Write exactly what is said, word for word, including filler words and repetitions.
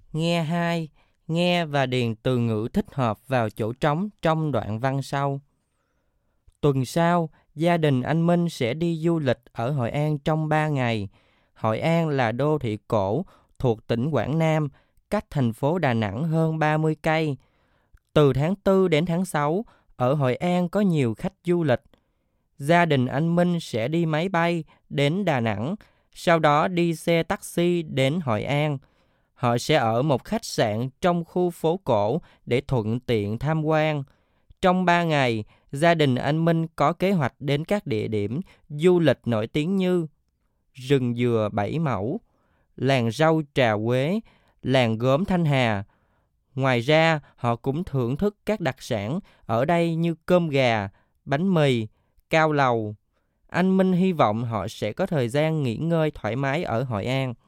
Nghe hai, nghe và điền từ ngữ thích hợp vào chỗ trống trong đoạn văn sau. Tuần sau, gia đình anh Minh sẽ đi du lịch ở Hội An trong ba ngày. Hội An là đô thị cổ thuộc tỉnh Quảng Nam, cách thành phố Đà Nẵng hơn ba mươi cây. Từ tháng tư đến tháng sáu, ở Hội An có nhiều khách du lịch. Gia đình anh Minh sẽ đi máy bay đến Đà Nẵng, sau đó đi xe taxi đến Hội An. Họ sẽ ở một khách sạn trong khu phố cổ để thuận tiện tham quan. Trong ba ngày, gia đình anh Minh có kế hoạch đến các địa điểm du lịch nổi tiếng như rừng dừa Bảy Mẫu, làng rau Trà Quế, làng gốm Thanh Hà. Ngoài ra, họ cũng thưởng thức các đặc sản ở đây như cơm gà, bánh mì, cao lầu. Anh Minh hy vọng họ sẽ có thời gian nghỉ ngơi thoải mái ở Hội An.